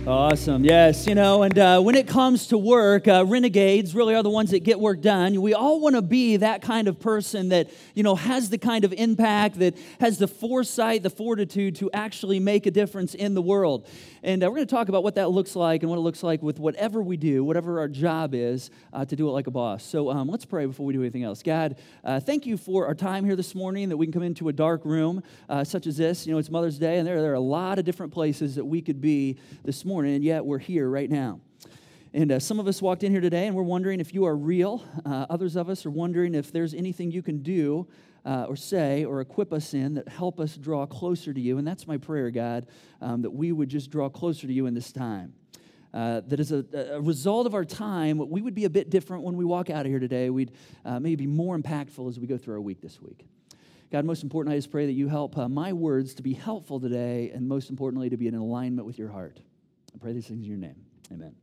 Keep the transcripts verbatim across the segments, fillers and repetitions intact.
Awesome. Yes, you know, and uh, when it comes to work, uh, renegades really are the ones that get work done. We all want to be that kind of person that, you know, has the kind of impact, that has the foresight, the fortitude to actually make a difference in the world. And uh, we're going to talk about what that looks like and what it looks like with whatever we do, whatever our job is, uh, to do it like a boss. So um, let's pray before we do anything else. God, uh, thank you for our time here this morning, that we can come into a dark room uh, such as this. You know, it's Mother's Day, and there, there are a lot of different places that we could be this morning. Morning, and yet we're here right now. And uh, some of us walked in here today, and we're wondering if you are real. Uh, others of us are wondering if there's anything you can do uh, or say or equip us in that help us draw closer to you. And that's my prayer, God, um, that we would just draw closer to you in this time. Uh, that as a, a result of our time, we would be a bit different when we walk out of here today. We'd uh, maybe be more impactful as we go through our week this week. God, most important, I just pray that you help uh, my words to be helpful today, and most importantly, to be in alignment with your heart. I pray these things in your name. Amen.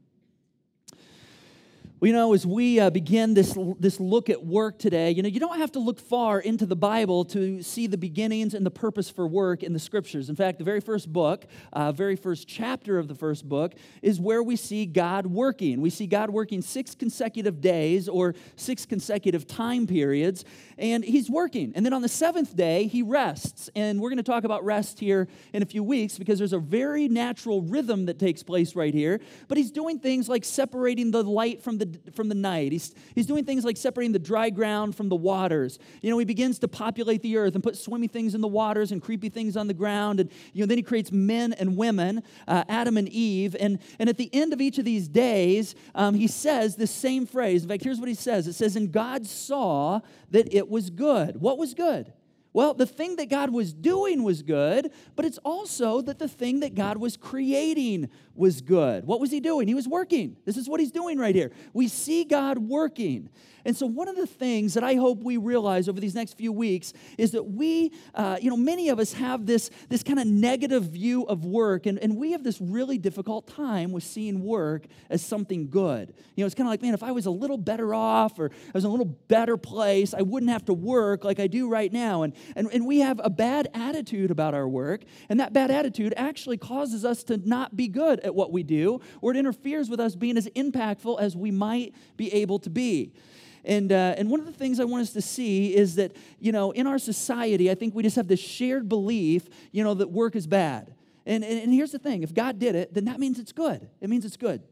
Well, you know, as we uh, begin this, this look at work today, you know, you don't have to look far into the Bible to see the beginnings and the purpose for work in the Scriptures. In fact, the very first book, uh, very first chapter of the first book is where we see God working. We see God working six consecutive days or six consecutive time periods, and He's working. And then on the seventh day, He rests. And we're going to talk about rest here in a few weeks because there's a very natural rhythm that takes place right here. But He's doing things like separating the light from the from the night. He's, he's doing things like separating the dry ground from the waters. You know, He begins to populate the earth and put swimmy things in the waters and creepy things on the ground. And, you know, then He creates men and women, uh, Adam and Eve. And, and at the end of each of these days, um, He says this same phrase. In fact, here's what He says. It says, and God saw that it was good. What was good? Well, the thing that God was doing was good, but it's also that the thing that God was creating was good. What was He doing? He was working. This is what He's doing right here. We see God working. And so one of the things that I hope we realize over these next few weeks is that we, uh, you know, many of us have this, this kind of negative view of work, and, and we have this really difficult time with seeing work as something good. You know, it's kind of like, man, if I was a little better off or I was in a little better place, I wouldn't have to work like I do right now. And, and, and we have a bad attitude about our work, and that bad attitude actually causes us to not be good at what we do, or it interferes with us being as impactful as we might be able to be. And uh, and one of the things I want us to see is that, you know, in our society, I think we just have this shared belief, you know, that work is bad. And, and, and here's the thing. If God did it, then that means it's good. It means it's good.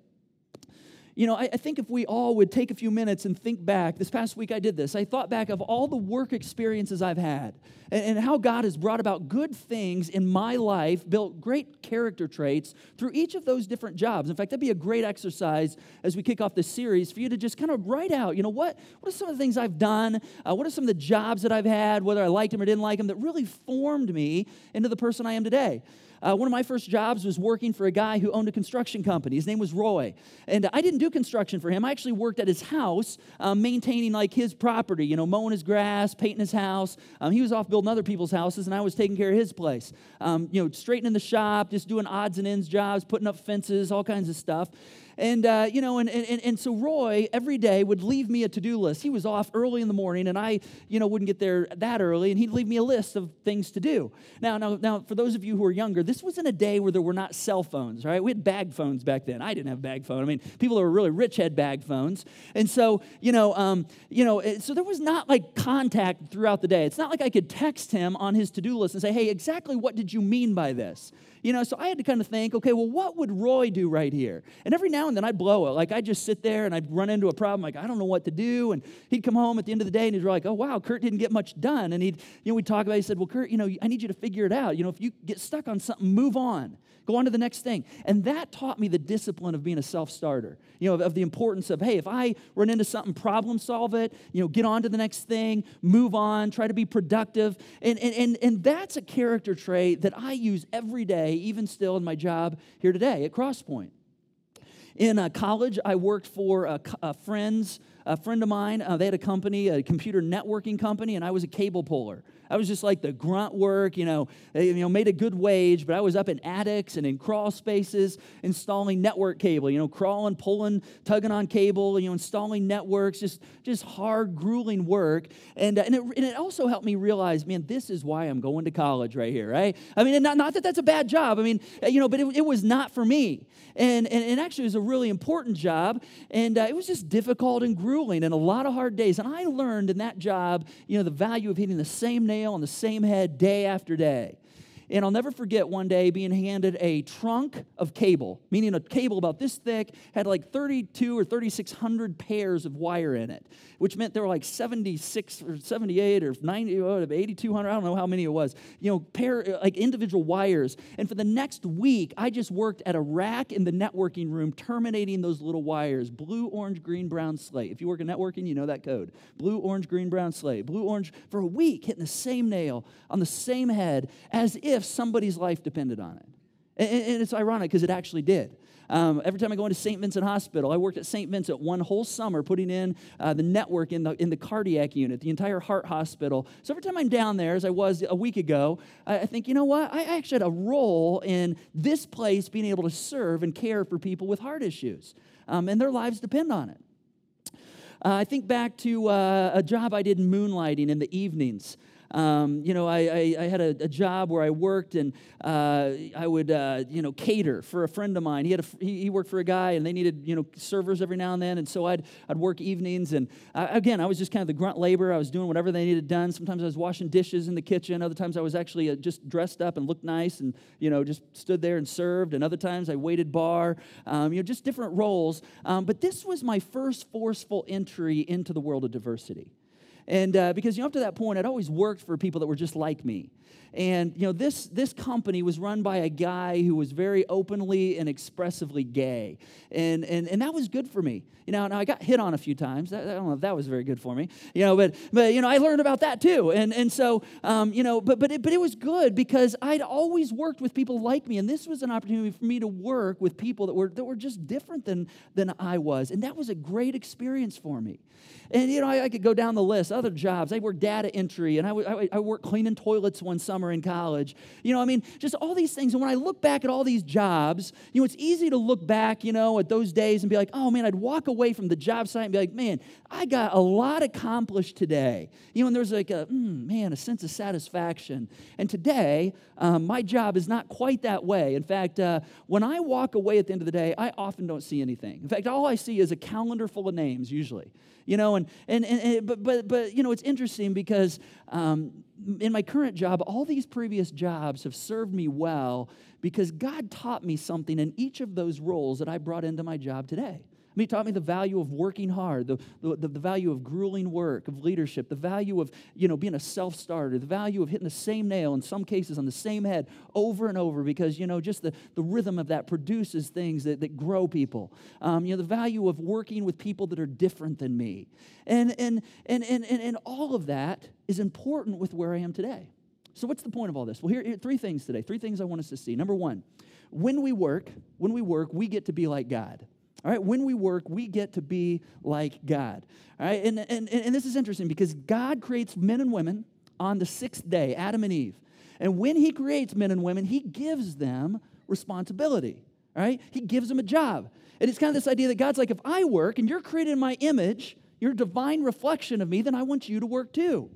You know, I, I think if we all would take a few minutes and think back, this past week I did this, I thought back of all the work experiences I've had and, and how God has brought about good things in my life, built great character traits through each of those different jobs. In fact, that'd be a great exercise as we kick off this series for you to just kind of write out, you know, what, what are some of the things I've done? Uh, what are some of the jobs that I've had, whether I liked them or didn't like them, that really formed me into the person I am today? Uh, one of my first jobs was working for a guy who owned a construction company. His name was Roy. And uh, I didn't do construction for him. I actually worked at his house, um, maintaining like his property, you know, mowing his grass, painting his house. Um, he was off building other people's houses, and I was taking care of his place. Um, you know, straightening the shop, just doing odds and ends jobs, putting up fences, all kinds of stuff. And, uh, you know, and, and and so Roy, every day, would leave me a to-do list. He was off early in the morning, and I, you know, wouldn't get there that early, and he'd leave me a list of things to do. Now, now, now, for those of you who are younger, this was in a day where there were not cell phones, right? We had bag phones back then. I didn't have a bag phone. I mean, people that were really rich had bag phones. And so, you know, um, you know, so there was not, like, contact throughout the day. It's not like I could text him on his to-do list and say, hey, exactly what did you mean by this? You know, so I had to kind of think, okay, well, what would Roy do right here? And every now and then I'd blow it. Like, I'd just sit there and I'd run into a problem. Like, I don't know what to do. And he'd come home at the end of the day and he'd be like, oh, wow, Kurt didn't get much done. And he'd, you know, we'd talk about it. He said, well, Kurt, you know, I need you to figure it out. You know, if you get stuck on something, move on. Go on to the next thing. And that taught me the discipline of being a self-starter, you know, of, of the importance of, hey, if I run into something, problem solve it, you know, get on to the next thing, move on, try to be productive. And, and, and, and that's a character trait that I use every day, even still in my job here today at Crosspoint. In uh, college, I worked for a, a friend's a friend of mine, uh, they had a company, a computer networking company, and I was a cable puller. I was just like the grunt work, you know, you know, made a good wage, but I was up in attics and in crawl spaces installing network cable, you know, crawling, pulling, tugging on cable, you know, installing networks, just, just hard, grueling work. And, uh, and, it, and it also helped me realize, man, this is why I'm going to college right here, right? I mean, not, not that that's a bad job. I mean, you know, but it, it was not for me. And, and, and actually, it was a really important job, and uh, it was just difficult and grueling and a lot of hard days. And I learned in that job, you know, the value of hitting the same nail on the same head day after day. And I'll never forget one day being handed a trunk of cable, meaning a cable about this thick, had like thirty-two or thirty-six hundred pairs of wire in it, which meant there were like seventy-six or seventy-eight or ninety, eighty-two hundred, I don't know how many it was, you know, pair, like individual wires. And for the next week, I just worked at a rack in the networking room, terminating those little wires, blue, orange, green, brown, slate. If you work in networking, you know that code. Blue, orange, green, brown, slate. Blue, orange, for a week, hitting the same nail on the same head as if somebody's life depended on it. And, and it's ironic because it actually did. Um, every time I go into Saint Vincent Hospital, I worked at Saint Vincent one whole summer putting in uh, the network in the in the cardiac unit, the entire heart hospital. So every time I'm down there, as I was a week ago, I, I think, you know what? I actually had a role in this place being able to serve and care for people with heart issues, um, and their lives depend on it. Uh, I think back to uh, a job I did in moonlighting in the evenings. Um, you know, I, I, I had a, a job where I worked, and uh, I would, uh, you know, cater for a friend of mine. He had a, he, he worked for a guy, and they needed, you know, servers every now and then, and so I'd I'd work evenings, and uh, again, I was just kind of the grunt labor. I was doing whatever they needed done. Sometimes I was washing dishes in the kitchen. Other times I was actually uh, just dressed up and looked nice, and you know, just stood there and served. And other times I waited bar. Um, you know, just different roles. Um, but this was my first forceful entry into the world of diversity. And uh, because, you know, up to that point, I'd always worked for people that were just like me. And, you know, this this company was run by a guy who was very openly and expressively gay. And and and that was good for me. You know, now I got hit on a few times. I don't know if that was very good for me. You know, but, but you know, I learned about that too. And and so, um, you know, but but it, but it was good because I'd always worked with people like me. And this was an opportunity for me to work with people that were that were just different than, than I was. And that was a great experience for me. And, you know, I, I could go down the list. Other jobs. I worked data entry, and I, I, I worked cleaning toilets one summer in college. You know, I mean, just all these things. And when I look back at all these jobs, you know, it's easy to look back, you know, at those days and be like, oh, man, I'd walk away from the job site and be like, man, I got a lot accomplished today. You know, and there's like a, mm, man, a sense of satisfaction. And today, um, my job is not quite that way. In fact, uh, when I walk away at the end of the day, I often don't see anything. In fact, all I see is a calendar full of names, usually. You know, and, and, and, and but, but, but, you know, it's interesting because um, in my current job, all these previous jobs have served me well because God taught me something in each of those roles that I brought into my job today. I mean, he taught me the value of working hard, the, the, the value of grueling work, of leadership, the value of, you know, being a self-starter, the value of hitting the same nail, in some cases on the same head, over and over because, you know, just the, the rhythm of that produces things that, that grow people. Um, you know, the value of working with people that are different than me. And, and, and, and, and, and all of that is important with where I am today. So what's the point of all this? Well, here, here three things today, three things I want us to see. Number one, when we work, when we work, we get to be like God. All right, when we work, we get to be like God. All right, and, and, and this is interesting because God creates men and women on the sixth day, Adam and Eve. And when he creates men and women, he gives them responsibility. All right, he gives them a job. And it's kind of this idea that God's like, if I work and you're created in my image, you're a divine reflection of me, then I want you to work too.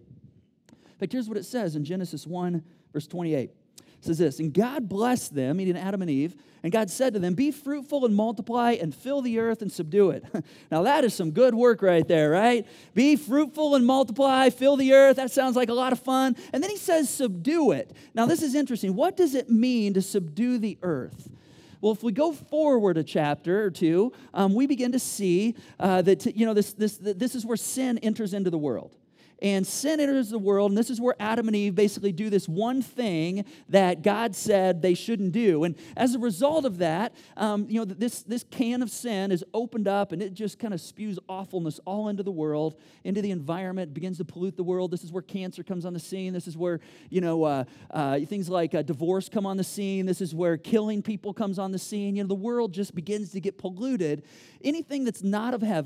In fact, here's what it says in Genesis one, verse twenty-eight. It says this, and God blessed them, meaning Adam and Eve, and God said to them, be fruitful and multiply and fill the earth and subdue it. Now that is some good work right there, right? Be fruitful and multiply, fill the earth. That sounds like a lot of fun. And then he says subdue it. Now this is interesting. What does it mean to subdue the earth? Well, if we go forward a chapter or two, um, we begin to see uh, that, you know, this, this, this is where sin enters into the world. And sin enters the world, and this is where Adam and Eve basically do this one thing that God said they shouldn't do. And as a result of that, um, you know, this, this can of sin is opened up, and it just kind of spews awfulness all into the world, into the environment, begins to pollute the world. This is where cancer comes on the scene. This is where, you know, uh, uh, things like uh, divorce come on the scene. This is where killing people comes on the scene. You know, the world just begins to get polluted. Anything that's not of heaven,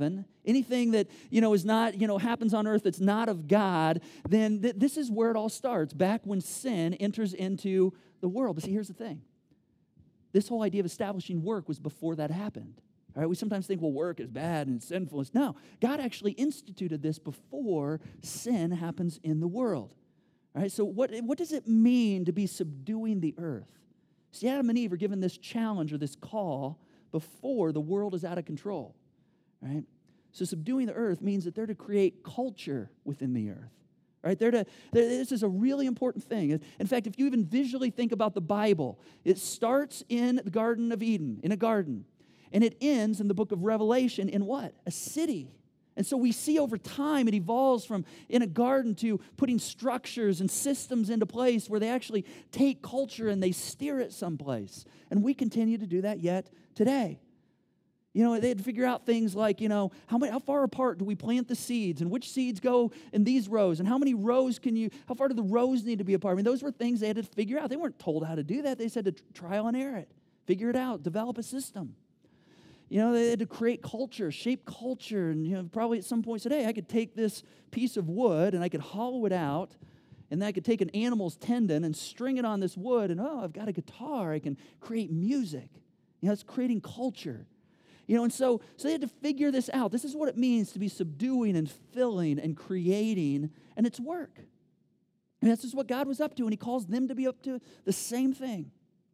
anything that, you know, is not, you know, happens on earth that's not of God, then th- this is where it all starts, back when sin enters into the world. But see, here's the thing. This whole idea of establishing work was before that happened. All right, we sometimes think, well, work is bad and sinful. No, God actually instituted this before sin happens in the world. All right, so what, what does it mean to be subduing the earth? See, Adam and Eve are given this challenge or this call before the world is out of control. Right? So subduing the earth means that they're to create culture within the earth. Right? They're to, they're, this is a really important thing. In fact, if you even visually think about the Bible, it starts in the Garden of Eden, in a garden. And it ends in the book of Revelation in what? A city. And so we see over time it evolves from in a garden to putting structures and systems into place where they actually take culture and they steer it someplace. And we continue to do that yet today. You know, they had to figure out things like, you know, how many, how far apart do we plant the seeds, and which seeds go in these rows, and how many rows can you, how far do the rows need to be apart? I mean, those were things they had to figure out. They weren't told how to do that. They said to trial and error it, figure it out, develop a system. You know, they had to create culture, shape culture, and, you know, probably at some point said, hey, I could take this piece of wood and I could hollow it out, and then I could take an animal's tendon and string it on this wood, and oh, I've got a guitar. I can create music. You know, it's creating culture. You know, and so, so they had to figure this out. This is what it means to be subduing and filling and creating, and it's work. And that's just what God was up to, and He calls them to be up to the same thing.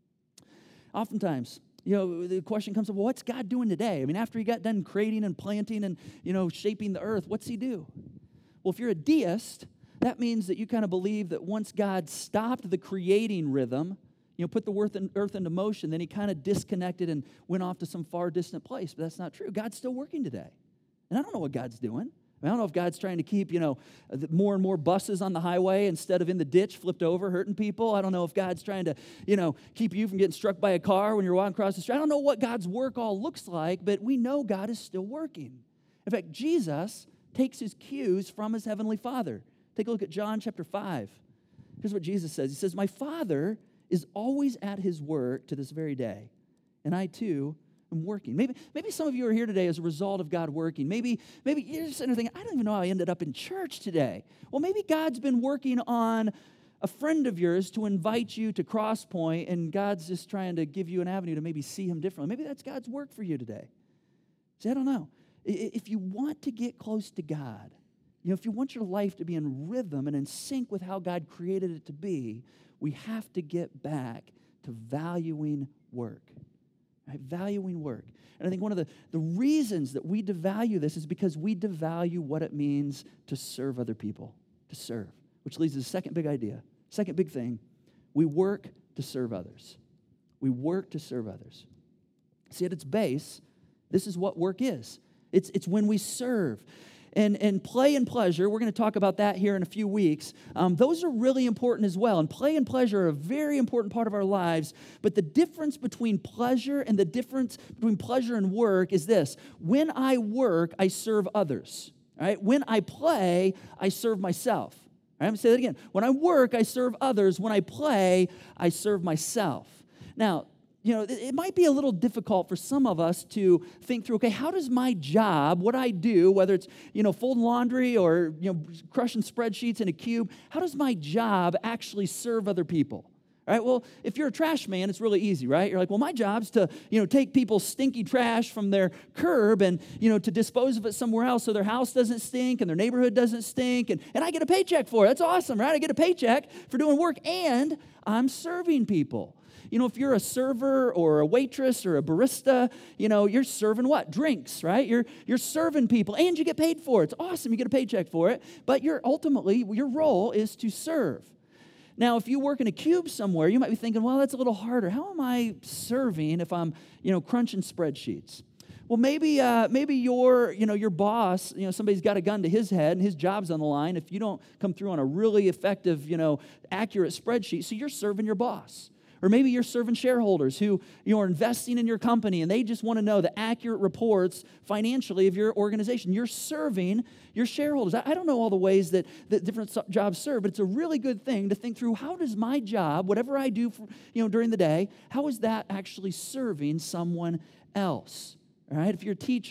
Oftentimes, you know, the question comes up, well, what's God doing today? I mean, after He got done creating and planting and, you know, shaping the earth, what's He do? Well, if you're a deist, that means that you kind of believe that once God stopped the creating rhythm, you know, put the earth, in, earth into motion, then He kind of disconnected and went off to some far distant place. But that's not true. God's still working today. And I don't know what God's doing. I don't know if God's trying to keep, you know, more and more buses on the highway instead of in the ditch, flipped over, hurting people. I don't know if God's trying to, you know, keep you from getting struck by a car when you're walking across the street. I don't know what God's work all looks like, but we know God is still working. In fact, Jesus takes His cues from His Heavenly Father. Take a look at John chapter five. Here's what Jesus says. He says, my Father is always at His work to this very day, and I too am working. Maybe, maybe some of you are here today as a result of God working. Maybe, maybe you're just sitting there thinking, I don't even know how I ended up in church today. Well, maybe God's been working on a friend of yours to invite you to Cross Point, and God's just trying to give you an avenue to maybe see Him differently. Maybe that's God's work for you today. See, I don't know. If you want to get close to God, you know, if you want your life to be in rhythm and in sync with how God created it to be, we have to get back to valuing work. Right? Valuing work. And I think one of the, the reasons that we devalue this is because we devalue what it means to serve other people, to serve, which leads to the second big idea, second big thing. We work to serve others. We work to serve others. See, at its base, this is what work is. It's, it's when we serve. And, and play and pleasure, we're going to talk about that here in a few weeks. Um, those are really important as well. And play and pleasure are a very important part of our lives. But the difference between pleasure and the difference between pleasure and work is this. When I work, I serve others. Right? When I play, I serve myself. Right? I'm going to say that again. When I work, I serve others. When I play, I serve myself. Now, you know, it might be a little difficult for some of us to think through, okay, how does my job, what I do, whether it's, you know, folding laundry or, you know, crushing spreadsheets in a cube, how does my job actually serve other people? All right, well, if you're a trash man, it's really easy, right? You're like, well, my job's to, you know, take people's stinky trash from their curb and, you know, to dispose of it somewhere else so their house doesn't stink and their neighborhood doesn't stink, and, and I get a paycheck for it. That's awesome, right? I get a paycheck for doing work, and I'm serving people. You know, if you're a server or a waitress or a barista, you know, you're serving what? Drinks, right? You're you're serving people, and you get paid for it. It's awesome. You get a paycheck for it. But you're ultimately, your role is to serve. Now, if you work in a cube somewhere, you might be thinking, well, that's a little harder. How am I serving if I'm, you know, crunching spreadsheets? Well, maybe uh, maybe your, you know, your boss, you know, somebody's got a gun to his head and his job's on the line if you don't come through on a really effective, you know, accurate spreadsheet. So you're serving your boss. Or maybe you're serving shareholders who, you know, are investing in your company and they just want to know the accurate reports financially of your organization. You're serving your shareholders. I, I don't know all the ways that, that different jobs serve, but it's a really good thing to think through, how does my job, whatever I do for, you know, during the day, how is that actually serving someone else? All right, if you're a teacher,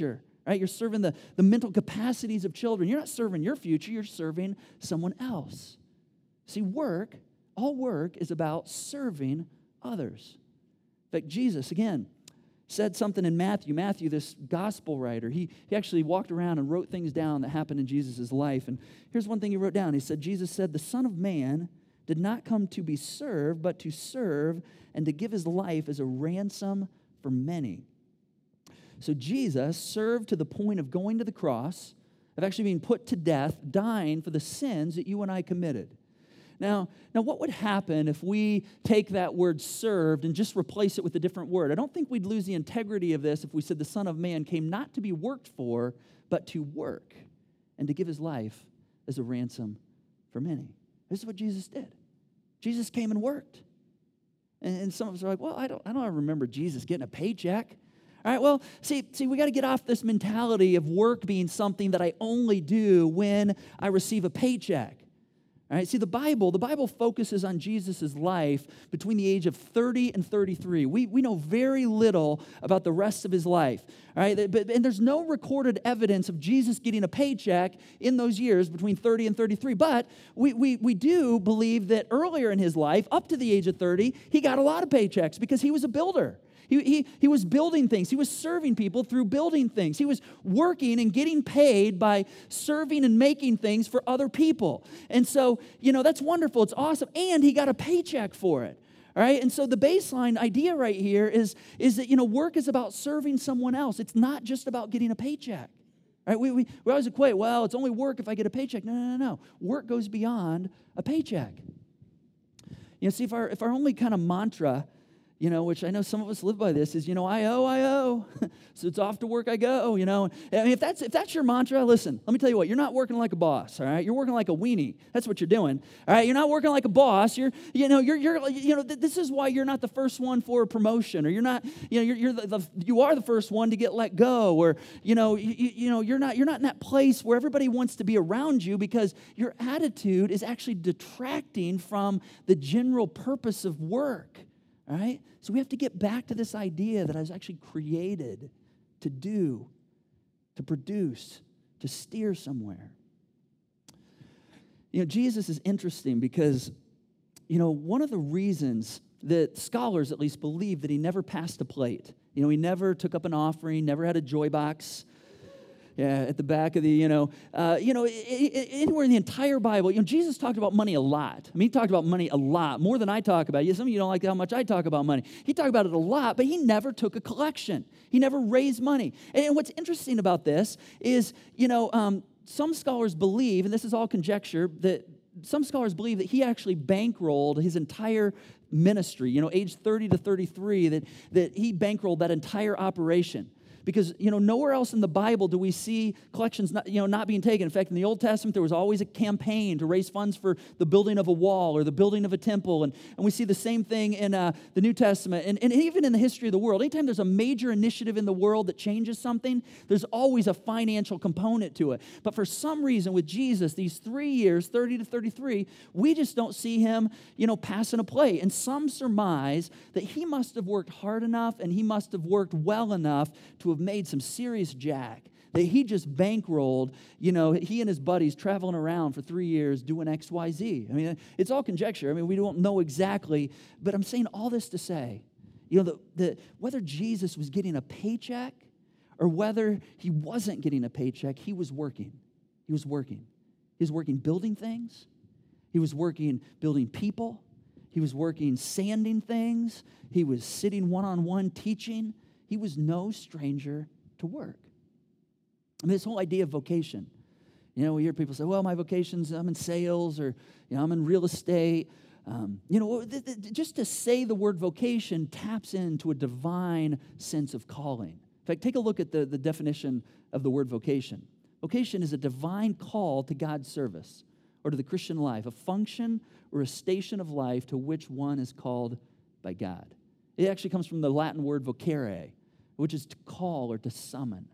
right? You're serving the, the mental capacities of children. You're not serving your future, you're serving someone else. See, work, all work is about serving others. In fact, Jesus, again, said something in Matthew. Matthew, this gospel writer, he, he actually walked around and wrote things down that happened in Jesus' life. And here's one thing he wrote down. He said, Jesus said, the Son of Man did not come to be served, but to serve and to give his life as a ransom for many. So Jesus served to the point of going to the cross, of actually being put to death, dying for the sins that you and I committed. Now, now, what would happen if we take that word served and just replace it with a different word? I don't think we'd lose the integrity of this if we said the Son of Man came not to be worked for, but to work and to give his life as a ransom for many. This is what Jesus did. Jesus came and worked. And, and some of us are like, well, I don't, I don't remember Jesus getting a paycheck. All right, well, see, see, we got to get off this mentality of work being something that I only do when I receive a paycheck. All right, see, the Bible, the Bible focuses on Jesus' life between the age of thirty and thirty-three. We, we know very little about the rest of his life. All right, but, and there's no recorded evidence of Jesus getting a paycheck in those years between thirty and thirty-three. But we, we, we do believe that earlier in his life, up to the age of thirty, he got a lot of paychecks because he was a builder. He, he, he was building things. He was serving people through building things. He was working and getting paid by serving and making things for other people. And so, you know, that's wonderful. It's awesome. And he got a paycheck for it. All right? And so the baseline idea right here is, is that, you know, work is about serving someone else. It's not just about getting a paycheck. Right? We, we, we always equate, well, it's only work if I get a paycheck. No, no, no, no. Work goes beyond a paycheck. You know, see, if our, if our only kind of mantra, you know, which I know some of us live by this, is, you know, I owe, I owe. So it's off to work I go, you know. I mean, if that's if that's your mantra, listen, let me tell you what, you're not working like a boss, all right? You're working like a weenie. That's what you're doing, all right? You're not working like a boss. You're, you know, you're, you're, you know, th- this is why you're not the first one for a promotion, or you're not, you know, you're, you're the, the, you are the first one to get let go, or, you know, you, you know, you're not, you're not in that place where everybody wants to be around you because your attitude is actually detracting from the general purpose of work. All right? So we have to get back to this idea that I was actually created to do, to produce, to steer somewhere. You know, Jesus is interesting because, you know, one of the reasons that scholars at least believe that he never passed a plate, you know, he never took up an offering, never had a joy box. Yeah, at the back of the, you know, uh, you know, anywhere in the entire Bible, you know, Jesus talked about money a lot. I mean, he talked about money a lot, more than I talk about. Yeah, some of you don't like how much I talk about money. He talked about it a lot, but he never took a collection. He never raised money. And what's interesting about this is, you know, um, some scholars believe, and this is all conjecture, that some scholars believe that he actually bankrolled his entire ministry, you know, age thirty to thirty-three, that, that he bankrolled that entire operation. Because, you know, nowhere else in the Bible do we see collections not, you know, not being taken. In fact, in the Old Testament, there was always a campaign to raise funds for the building of a wall or the building of a temple. And, and we see the same thing in uh, the New Testament. And, and even in the history of the world, anytime there's a major initiative in the world that changes something, there's always a financial component to it. But for some reason with Jesus, these three years, thirty to thirty-three, we just don't see him, you know, passing a plate. And some surmise that he must have worked hard enough and he must have worked well enough to have made some serious jack, that he just bankrolled, you know, he and his buddies traveling around for three years doing X Y Z. I mean, it's all conjecture. I mean, we don't know exactly, but I'm saying all this to say, you know, the, the, whether Jesus was getting a paycheck or whether he wasn't getting a paycheck, he was working. He was working. He was working building things. He was working building people. He was working sanding things. He was sitting one-on-one teaching. He was no stranger to work. I mean, this whole idea of vocation. You know, we hear people say, well, my vocation's, I'm in sales, or, you know, I'm in real estate. Um, you know, th- th- just to say the word vocation taps into a divine sense of calling. In fact, take a look at the, the definition of the word vocation. Vocation is a divine call to God's service or to the Christian life, a function or a station of life to which one is called by God. It actually comes from the Latin word vocare, which is to call or to summon.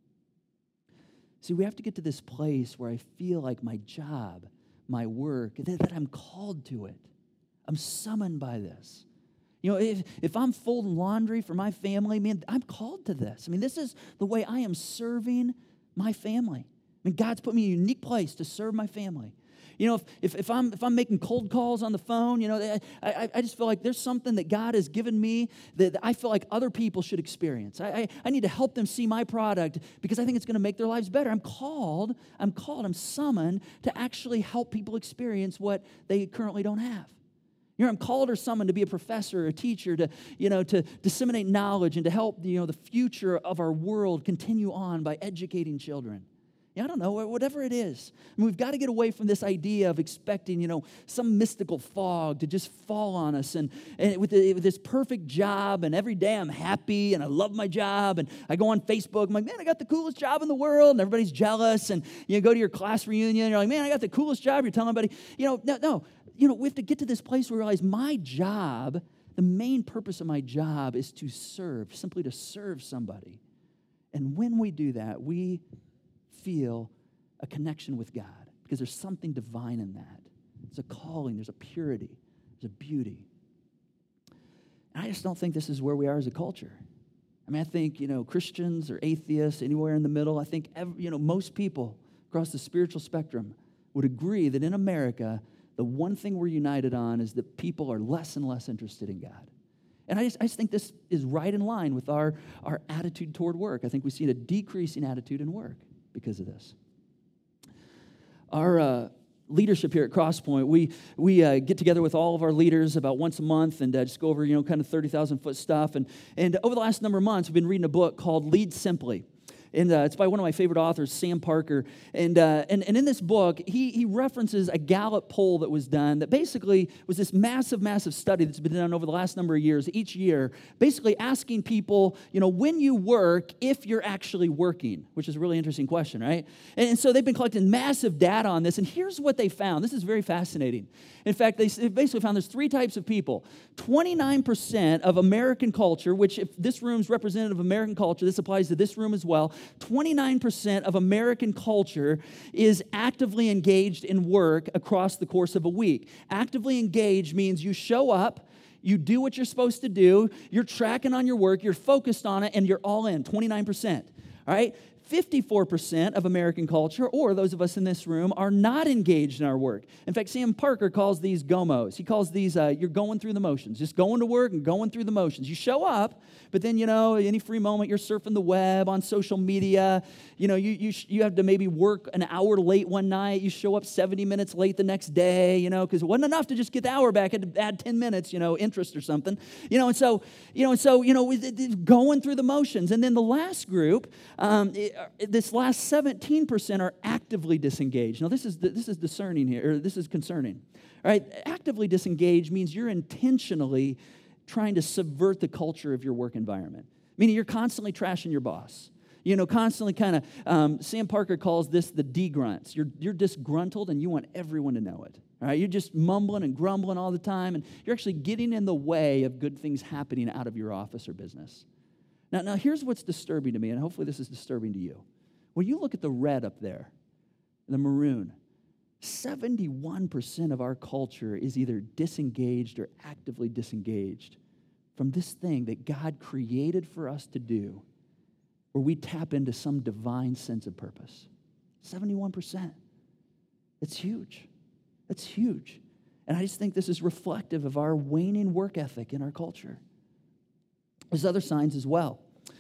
See, we have to get to this place where I feel like my job, my work, that, that I'm called to it. I'm summoned by this. You know, if, if I'm folding laundry for my family, man, I'm called to this. I mean, this is the way I am serving my family. I mean, God's put me in a unique place to serve my family. You know, if, if, if, I'm, if I'm making cold calls on the phone, you know, I, I, I just feel like there's something that God has given me that I feel like other people should experience. I, I, I need to help them see my product because I think it's going to make their lives better. I'm called, I'm called, I'm summoned to actually help people experience what they currently don't have. You know, I'm called or summoned to be a professor or a teacher, to, you know, to disseminate knowledge and to help, you know, the future of our world continue on by educating children. Yeah, I don't know, whatever it is. I mean, we've got to get away from this idea of expecting, you know, some mystical fog to just fall on us. And, and with, the, with this perfect job, and every day I'm happy, and I love my job, and I go on Facebook, I'm like, man, I got the coolest job in the world, and everybody's jealous. And you go to your class reunion, you're like, man, I got the coolest job. You're telling everybody, you know, no, no. You know, we have to get to this place where we realize my job, the main purpose of my job is to serve, simply to serve somebody. And when we do that, we feel a connection with God because there's something divine in that. There's a calling, there's a purity, there's a beauty. And I just don't think this is where we are as a culture. I mean, I think, you know, Christians or atheists, anywhere in the middle, I think, every, you know, most people across the spiritual spectrum would agree that in America, the one thing we're united on is that people are less and less interested in God. And I just, I just think this is right in line with our, our attitude toward work. I think we see a decreasing attitude in work because of this. Our uh, leadership here at Crosspoint, we we uh, get together with all of our leaders about once a month and uh, just go over, you know, kind of thirty thousand foot stuff. And, and over the last number of months, we've been reading a book called Lead Simply. And uh, it's by one of my favorite authors, Sam Parker. And, uh, and and in this book, he he references a Gallup poll that was done that basically was this massive, massive study that's been done over the last number of years, each year, basically asking people, you know, when you work, if you're actually working, which is a really interesting question, right? And, and so they've been collecting massive data on this. And here's what they found. This is very fascinating. In fact, they basically found there's three types of people. twenty-nine percent of American culture, which if this room's representative of American culture, this applies to this room as well, twenty-nine percent of American culture is actively engaged in work across the course of a week. Actively engaged means you show up, you do what you're supposed to do, you're tracking on your work, you're focused on it, and you're all in, twenty-nine percent. All right? fifty-four percent of American culture, or those of us in this room, are not engaged in our work. In fact, Sam Parker calls these GOMOs. He calls these, uh, you're going through the motions, just going to work and going through the motions. You show up, but then, you know, any free moment, you're surfing the web, on social media. You know, you you, you have to maybe work an hour late one night. You show up seventy minutes late the next day, you know, because it wasn't enough to just get the hour back. I had to add ten minutes, you know, interest or something. You know, and so, you know, and so, you know, going through the motions. And then the last group, um, it, this last seventeen percent are actively disengaged. Now, this is this is discerning here, or this is concerning. All right, actively disengaged means you're intentionally trying to subvert the culture of your work environment, meaning you're constantly trashing your boss. You know, constantly kind of, um, Sam Parker calls this the degrunts. You're, you're disgruntled and you want everyone to know it. All right, you're just mumbling and grumbling all the time, and you're actually getting in the way of good things happening out of your office or business. Now, now here's what's disturbing to me, and hopefully this is disturbing to you. When you look at the red up there, the maroon, seventy-one percent of our culture is either disengaged or actively disengaged from this thing that God created for us to do, where we tap into some divine sense of purpose. seventy-one percent. It's huge. It's huge. And I just think this is reflective of our waning work ethic in our culture. There's other signs as well.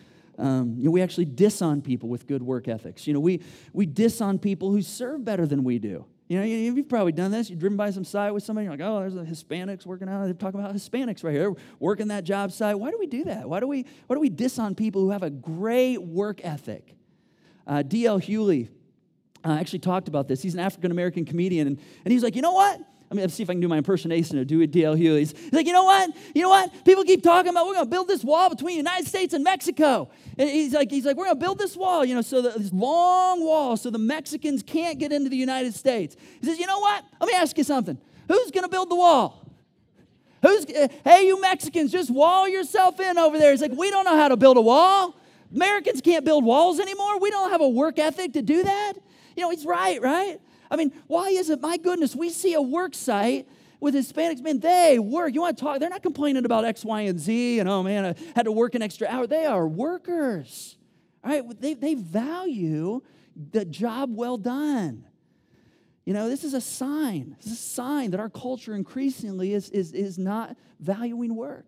Um, you know, we actually diss on people with good work ethics. You know, we we diss on people who serve better than we do. You know, you've probably done this. You've driven by some site with somebody, you're like, oh, there's the Hispanics working out. They're talking about Hispanics right here, working that job site. Why do we do that? Why do we why do we diss on people who have a great work ethic? Uh, D L Hewley uh, actually talked about this. He's an African-American comedian, and, and he's like, you know what? I mean, let's see if I can do my impersonation or do it D L Hewley. He's, he's like, you know what? You know what? People keep talking about we're going to build this wall between the United States and Mexico. And he's like, he's like, we're going to build this wall, you know, so the, this long wall so the Mexicans can't get into the United States. He says, you know what? Let me ask you something. Who's going to build the wall? Who's? Uh, hey, you Mexicans, just wall yourself in over there. He's like, we don't know how to build a wall. Americans can't build walls anymore. We don't have a work ethic to do that. You know, he's right, right? I mean, why is it, my goodness, we see a work site with Hispanics, man, they work. You want to talk? They're not complaining about X, Y, and Z, and oh man, I had to work an extra hour. They are workers. All right, they, they value the job well done. You know, this is a sign. This is a sign that our culture increasingly is, is, is not valuing work.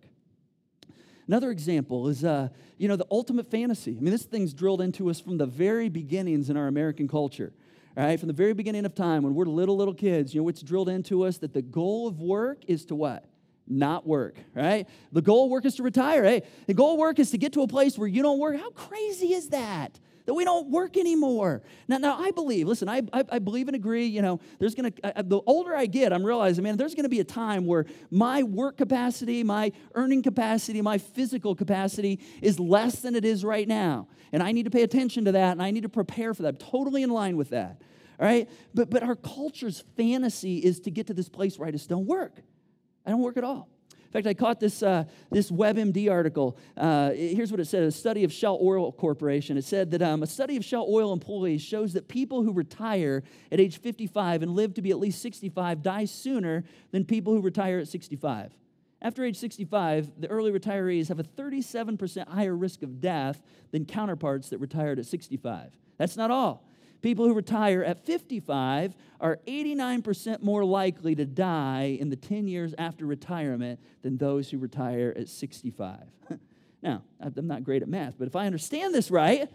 Another example is, uh, you know, the ultimate fantasy. I mean, this thing's drilled into us from the very beginnings in our American culture. All right, from the very beginning of time, when we're little, little kids, you know, it's drilled into us that the goal of work is to what? Not work, right? The goal of work is to retire. Hey, the goal of work is to get to a place where you don't work. How crazy is that? That we don't work anymore. Now, now I believe, listen, I, I, I believe and agree, you know, there's going to, the older I get, I'm realizing, man, there's going to be a time where my work capacity, my earning capacity, my physical capacity is less than it is right now. And I need to pay attention to that, and I need to prepare for that. I'm totally in line with that, all right? But, but our culture's fantasy is to get to this place where I just don't work. I don't work at all. In fact, I caught this uh, this WebMD article. Uh, here's what it said, a study of Shell Oil Corporation. It said that um, a study of Shell Oil employees shows that people who retire at age fifty-five and live to be at least sixty-five die sooner than people who retire at sixty-five. After age sixty-five, the early retirees have a thirty-seven percent higher risk of death than counterparts that retired at sixty-five. That's not all. People who retire at fifty-five are eighty-nine percent more likely to die in the ten years after retirement than those who retire at sixty-five. Now, I'm not great at math, but if I understand this right,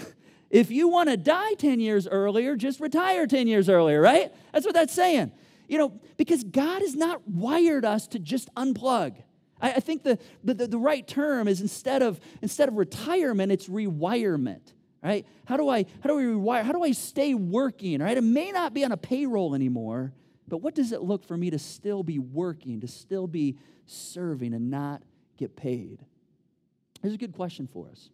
if you want to die ten years earlier, just retire ten years earlier, right? That's what that's saying. You know, because God has not wired us to just unplug. I, I think the, the, the right term is instead of, instead of retirement, it's rewirement. Right? How do I how do we rewire? How do I stay working? Right? It may not be on a payroll anymore, but what does it look for me to still be working, to still be serving and not get paid? Here's a good question for us.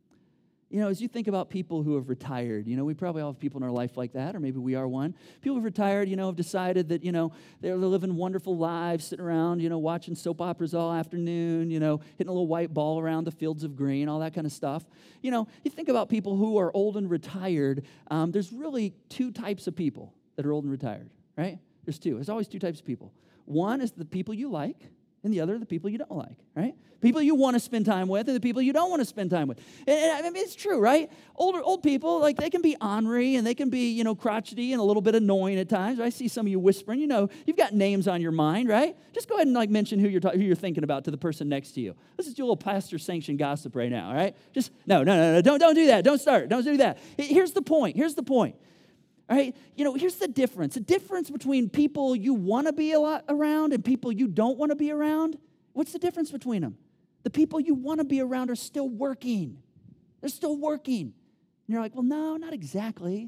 You know, as you think about people who have retired, you know, we probably all have people in our life like that, or maybe we are one. People who've retired, you know, have decided that, you know, they're living wonderful lives, sitting around, you know, watching soap operas all afternoon, you know, hitting a little white ball around the fields of green, all that kind of stuff. You know, you think about people who are old and retired, um, there's really two types of people that are old and retired, right? There's two. There's always two types of people. One is the people you like, and the other, the people you don't like, right? People you want to spend time with and the people you don't want to spend time with. And, and I mean, it's true, right? Older, old people, like, they can be ornery and they can be, you know, crotchety and a little bit annoying at times. I see some of you whispering, you know, you've got names on your mind, right? Just go ahead and, like, mention who you're, ta- who you're thinking about to the person next to you. Let's just do a little pastor-sanctioned gossip right now, all right? Just, no, no, no, no, don't, don't do that. Don't start. Don't do that. Here's the point. Here's the point. All right, you know, here's the difference. The difference between people you want to be a lot around and people you don't want to be around. What's the difference between them? The people you want to be around are still working. They're still working. And you're like, well, no, not exactly.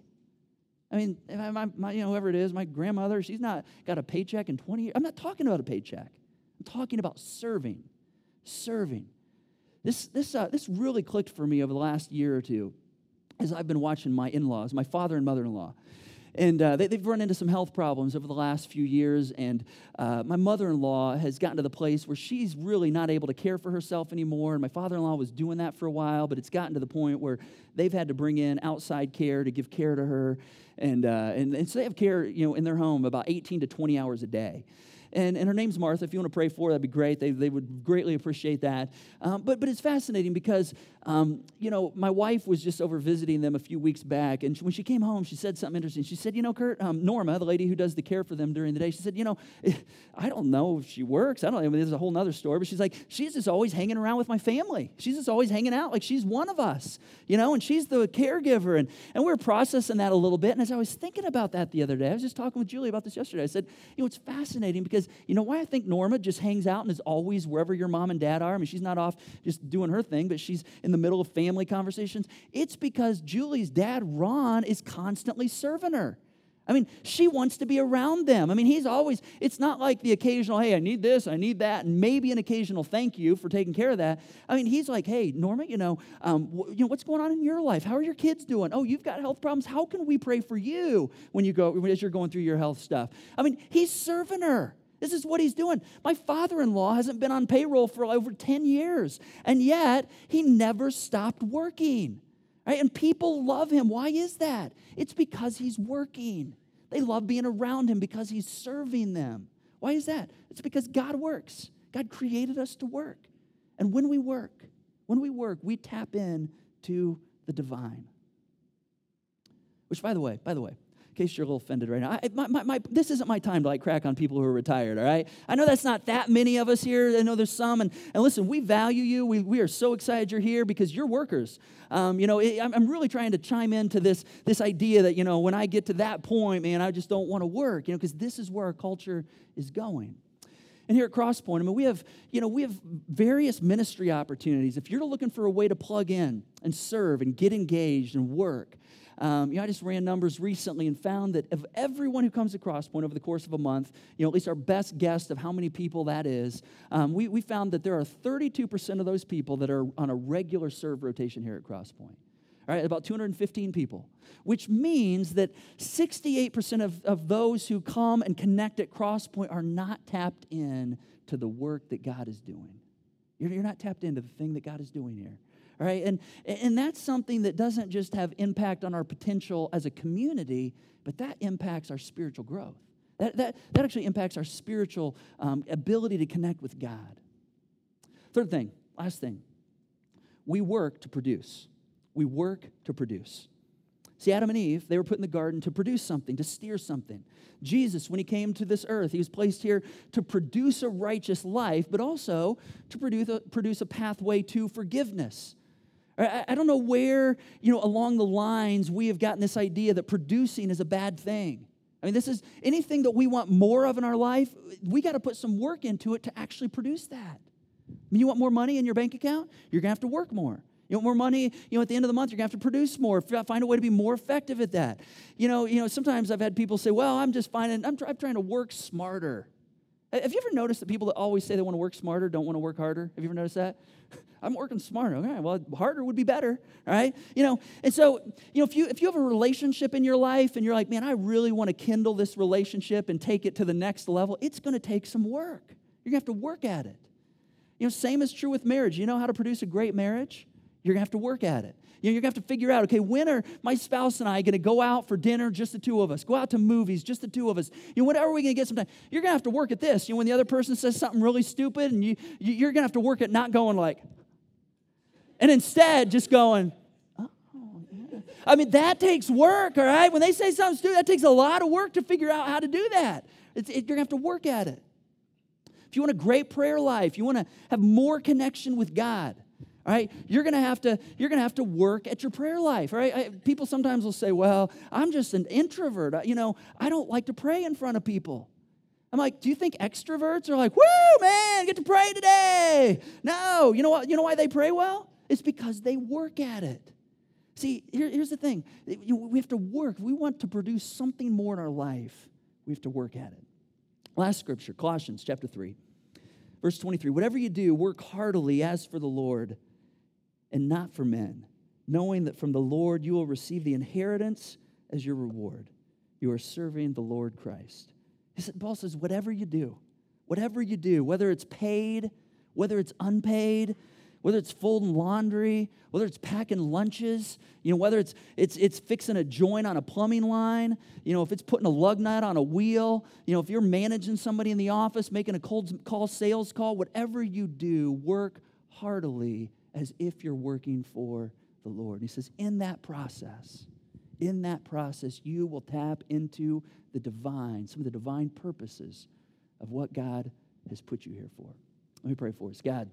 I mean, my, my, you know, whoever it is, my grandmother, she's not got a paycheck in twenty years. I'm not talking about a paycheck. I'm talking about serving, serving. This, this, uh, this really clicked for me over the last year or two as I've been watching my in-laws, my father and mother-in-law. And uh, they, they've run into some health problems over the last few years, and uh, my mother-in-law has gotten to the place where she's really not able to care for herself anymore, and my father-in-law was doing that for a while, but it's gotten to the point where they've had to bring in outside care to give care to her, and, uh, and, and so they have care, you know, in their home about eighteen to twenty hours a day. And, and her name's Martha. If you want to pray for her, that'd be great. They, they would greatly appreciate that. Um, but, but it's fascinating because, um, you know, my wife was just over visiting them a few weeks back. And when she came home, she said something interesting. She said, you know, Kurt, um, Norma, the lady who does the care for them during the day, she said, you know, I don't know if she works. I don't know. I mean, there's a whole nother story. But she's like, she's just always hanging around with my family. She's just always hanging out. Like, she's one of us, you know, and she's the caregiver. And, and we were processing that a little bit. And as I was thinking about that the other day, I was just talking with Julie about this yesterday. I said, you know, it's fascinating because, you know, why I think Norma just hangs out and is always wherever your mom and dad are. I mean, she's not off just doing her thing, but she's in the middle of family conversations. It's because Julie's dad, Ron, is constantly serving her. I mean, she wants to be around them. I mean, he's always, it's not like the occasional, hey, I need this, I need that, and maybe an occasional thank you for taking care of that. I mean, he's like, hey, Norma, you know, um, wh- you know, what's going on in your life? How are your kids doing? Oh, you've got health problems. How can we pray for you when you go, as you're going through your health stuff? I mean, he's serving her. This is what he's doing. My father-in-law hasn't been on payroll for over ten years, and yet he never stopped working. Right? And people love him. Why is that? It's because he's working. They love being around him because he's serving them. Why is that? It's because God works. God created us to work. And when we work, when we work, we tap in to the divine. Which, by the way, by the way, in case you're a little offended right now, I, my, my, my, this isn't my time to like crack on people who are retired, all right? I know that's not that many of us here. I know there's some. And, and listen, we value you. We, we are so excited you're here because you're workers. Um, you know, it, I'm, I'm really trying to chime into this, this idea that, you know, when I get to that point, man, I just don't want to work, you know, because this is where our culture is going. And here at Crosspoint, I mean, we have, you know, we have various ministry opportunities. If you're looking for a way to plug in and serve and get engaged and work, Um, you know, I just ran numbers recently and found that of everyone who comes to Crosspoint over the course of a month, you know, at least our best guess of how many people that is, um, we, we found that there are thirty-two percent of those people that are on a regular serve rotation here at Crosspoint. All right, about two hundred fifteen people, which means that sixty-eight percent of, of those who come and connect at Crosspoint are not tapped in to the work that God is doing. You're, you're not tapped into the thing that God is doing here. All right, and, and that's something that doesn't just have impact on our potential as a community, but that impacts our spiritual growth. That, that, that actually impacts our spiritual um, ability to connect with God. Third thing, last thing, we work to produce. We work to produce. See, Adam and Eve, they were put in the garden to produce something, to steer something. Jesus, when he came to this earth, he was placed here to produce a righteous life, but also to produce a, produce a pathway to forgiveness. I don't know where, you know, along the lines we have gotten this idea that producing is a bad thing. I mean, this is anything that we want more of in our life, we got to put some work into it to actually produce that. I mean, you want more money in your bank account? You're going to have to work more. You want more money, you know, at the end of the month, you're going to have to produce more. Find a way to be more effective at that. You know, you know, sometimes I've had people say, well, I'm just finding, I'm, try, I'm trying to work smarter. Have you ever noticed that people that always say they want to work smarter don't want to work harder? Have you ever noticed that? I'm working smarter. Okay, well, harder would be better, all right? You know, and so, you know, if you if you have a relationship in your life and you're like, man, I really want to kindle this relationship and take it to the next level, it's going to take some work. You're going to have to work at it. You know, same is true with marriage. You know how to produce a great marriage? You're going to have to work at it. You know, you're going to have to figure out, okay, when are my spouse and I going to go out for dinner, just the two of us, go out to movies, just the two of us? You know, when are we going to get some time? You're going to have to work at this. You know, when the other person says something really stupid, and you, you you're going to have to work at not going like, and instead just going, oh, yeah. I mean, that takes work, all right? When they say something stupid, that takes a lot of work to figure out how to do that. It's, it, you're going to have to work at it. If you want a great prayer life, you want to have more connection with God, all right, you're going to have to you're going to have to work at your prayer life, all right? I, people sometimes will say, well, I'm just an introvert. I, you know, I don't like to pray in front of people. I'm like, do you think extroverts are like, woo, man, get to pray today? No, you know what? You know why they pray well? It's because they work at it. See, here, here's the thing. We have to work. We want to produce something more in our life. We have to work at it. Last scripture, Colossians chapter three, verse twenty-three. Whatever you do, work heartily as for the Lord and not for men, knowing that from the Lord you will receive the inheritance as your reward. You are serving the Lord Christ. He said, Paul says, whatever you do, whatever you do, whether it's paid, whether it's unpaid, whether it's folding laundry, whether it's packing lunches, you know, whether it's it's it's fixing a joint on a plumbing line, you know, if it's putting a lug nut on a wheel, you know, if you're managing somebody in the office, making a cold call sales call, whatever you do, work heartily as if you're working for the Lord. He says, in that process, in that process, you will tap into the divine, some of the divine purposes of what God has put you here for. Let me pray for us. God,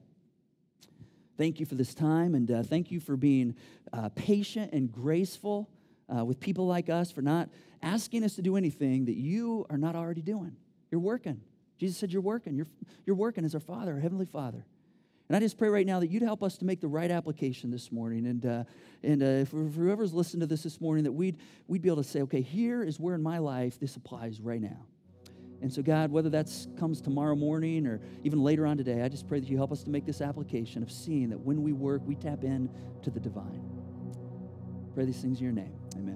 thank you for this time, and uh, thank you for being uh, patient and graceful uh, with people like us, for not asking us to do anything that you are not already doing. You're working. Jesus said you're working. You're, you're working as our Father, our Heavenly Father. And I just pray right now that you'd help us to make the right application this morning. And uh, and uh, if, if whoever's listened to this this morning, that we'd, we'd be able to say, okay, here is where in my life this applies right now. And so, God, whether that comes tomorrow morning or even later on today, I just pray that you help us to make this application of seeing that when we work, we tap in to the divine. Pray these things in your name. Amen.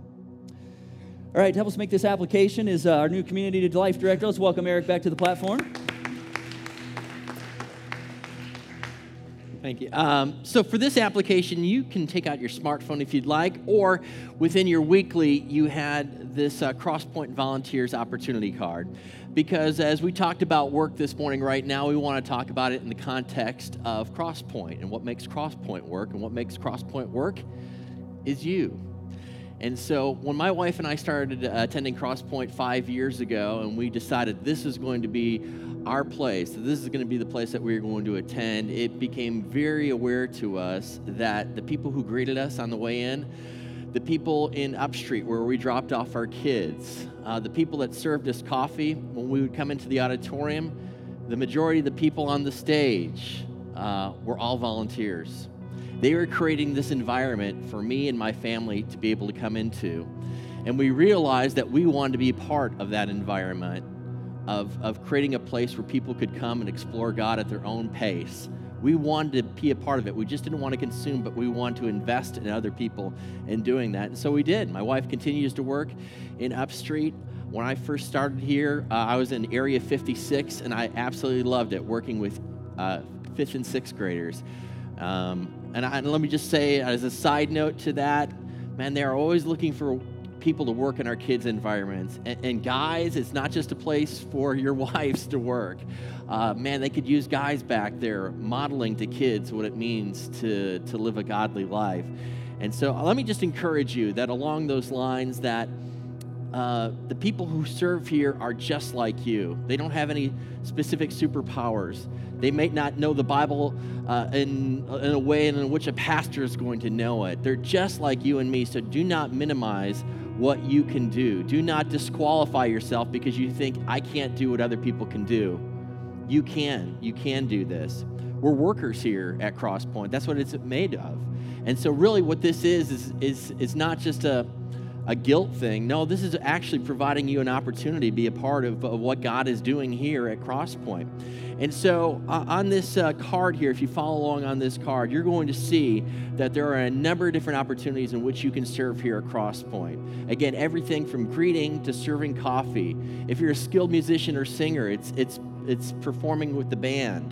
All right, to help us make this application is uh, our new Community to Life Director. Let's welcome Eric back to the platform. Thank you. Um, so for this application, you can take out your smartphone if you'd like, or within your weekly, you had this uh, Crosspoint Volunteers Opportunity Card. Because as we talked about work this morning, right now, we want to talk about it in the context of Crosspoint and what makes Crosspoint work. And what makes Crosspoint work is you. And so when my wife and I started uh, attending Crosspoint five years ago, and we decided this is going to be our place, that this is going to be the place that we were going to attend, it became very aware to us that the people who greeted us on the way in, the people in Upstreet where we dropped off our kids, uh, the people that served us coffee when we would come into the auditorium, the majority of the people on the stage uh, were all volunteers. They were creating this environment for me and my family to be able to come into. And we realized that we wanted to be part of that environment of, of creating a place where people could come and explore God at their own pace. We wanted to be a part of it. We just didn't want to consume, but we wanted to invest in other people in doing that. And so we did. My wife continues to work in Upstreet. When I first started here, uh, I was in Area fifty-six, and I absolutely loved it, working with uh, fifth and sixth graders. Um, and, I, and let me just say, as a side note to that, man, they are always looking for people to work in our kids' environments. And, and guys, it's not just a place for your wives to work. Uh, man, they could use guys back there modeling to kids what it means to, to live a godly life. And so uh, let me just encourage you that along those lines that uh, the people who serve here are just like you. They don't have any specific superpowers. They may not know the Bible uh, in, in a way in which a pastor is going to know it. They're just like you and me, so do not minimize what you can do. Do not disqualify yourself because you think, I can't do what other people can do. You can. You can do this. We're workers here at Crosspoint. That's what it's made of. And so really what this is, is, is, is not just a, a guilt thing. No, this is actually providing you an opportunity to be a part of, of what God is doing here at Crosspoint. And so uh, on this uh, card here, if you follow along on this card, you're going to see that there are a number of different opportunities in which you can serve here at Crosspoint. Again, everything from greeting to serving coffee. If you're a skilled musician or singer, it's, it's, it's performing with the band.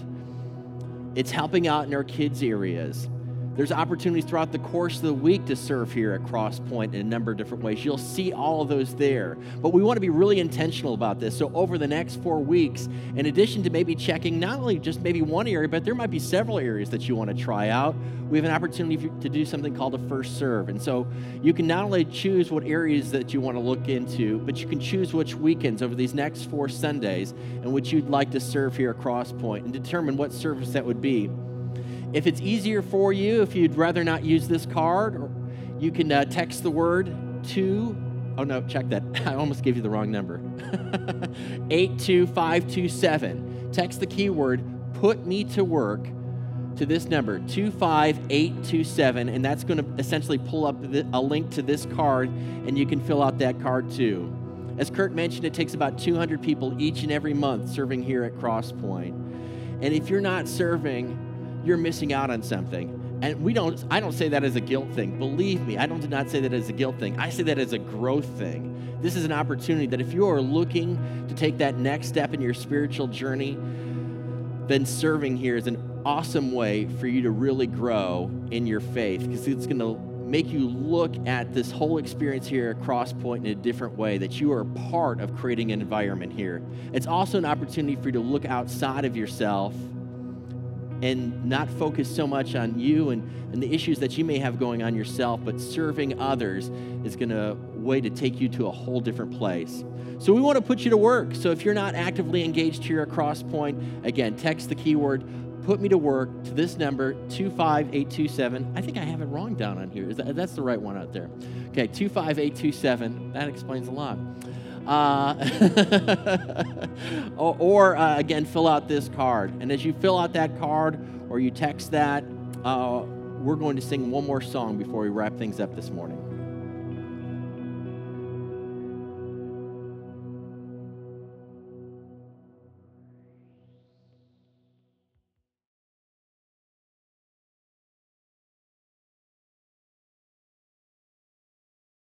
It's helping out in our kids' areas. There's opportunities throughout the course of the week to serve here at Crosspoint in a number of different ways. You'll see all of those there. But we want to be really intentional about this. So over the next four weeks, in addition to maybe checking not only just maybe one area, but there might be several areas that you want to try out, we have an opportunity to do something called a first serve. And so you can not only choose what areas that you want to look into, but you can choose which weekends over these next four Sundays in which you'd like to serve here at Crosspoint and determine what service that would be. If it's easier for you, if you'd rather not use this card, or you can uh, text the word to, oh no, check that. I almost gave you the wrong number. eight two five two seven. Text the keyword, put me to work, to this number, two five eight two seven, and that's going to essentially pull up a link to this card, and you can fill out that card too. As Kurt mentioned, it takes about two hundred people each and every month serving here at Crosspoint. And if you're not serving, you're missing out on something. And we don't, I don't say that as a guilt thing. Believe me, I don't do not say that as a guilt thing. I say that as a growth thing. This is an opportunity that if you are looking to take that next step in your spiritual journey, then serving here is an awesome way for you to really grow in your faith, because it's going to make you look at this whole experience here at Crosspoint in a different way, that you are part of creating an environment here. It's also an opportunity for you to look outside of yourself and not focus so much on you and, and the issues that you may have going on yourself, but serving others is going to way to take you to a whole different place. So we want to put you to work. So if you're not actively engaged here at Crosspoint, again, text the keyword, put me to work, to this number, two five eight two seven. I think I have it wrong down on here. Is that, that's the right one out there. Okay, two five eight two seven. That explains a lot. Uh, or, or uh, again, fill out this card. And as you fill out that card or you text that, uh, we're going to sing one more song before we wrap things up this morning.